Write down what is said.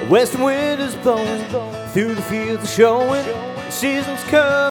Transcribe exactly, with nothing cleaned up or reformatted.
Western wind is blowing through the fields, showing seasons come.